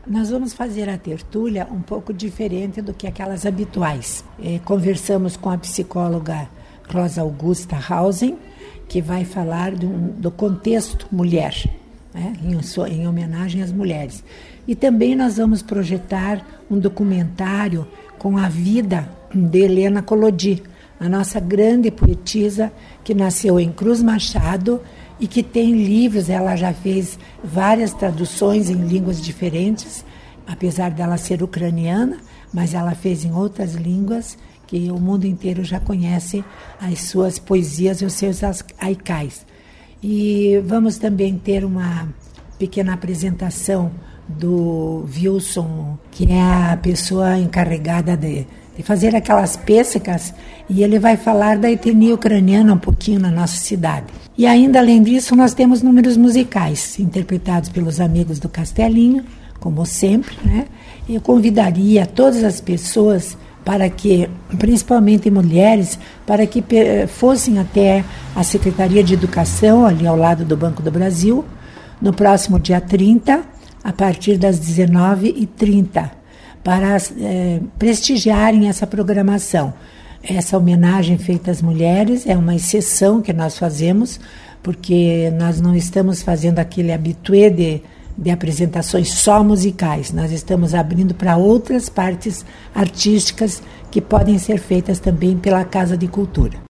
Nós vamos fazer a tertúlia um pouco diferente do que aquelas habituais. Conversamos com a psicóloga Rosa Augusta Hausen, que vai falar do contexto mulher, né, em homenagem às mulheres. E também nós vamos projetar um documentário com a vida de Helena Collodi, a nossa grande poetisa que nasceu em Cruz Machado e que tem livros. Ela já fez várias traduções em línguas diferentes, apesar dela ser ucraniana, mas ela fez em outras línguas que o mundo inteiro já conhece as suas poesias e os seus haikais. E vamos também ter uma pequena apresentação do Wilson, que é a pessoa encarregada de fazer aquelas pêssegas, e ele vai falar da etnia ucraniana um pouquinho na nossa cidade. E ainda, além disso, nós temos números musicais, interpretados pelos amigos do Castelinho, como sempre, né? Eu convidaria todas as pessoas para que, principalmente mulheres, para que fossem até a Secretaria de Educação, ali ao lado do Banco do Brasil, no próximo dia 30, a partir das 19h30, para prestigiarem essa programação. Essa homenagem feita às mulheres é uma exceção que nós fazemos, porque nós não estamos fazendo aquele habitué de apresentações só musicais. Nós estamos abrindo para outras partes artísticas que podem ser feitas também pela Casa de Cultura.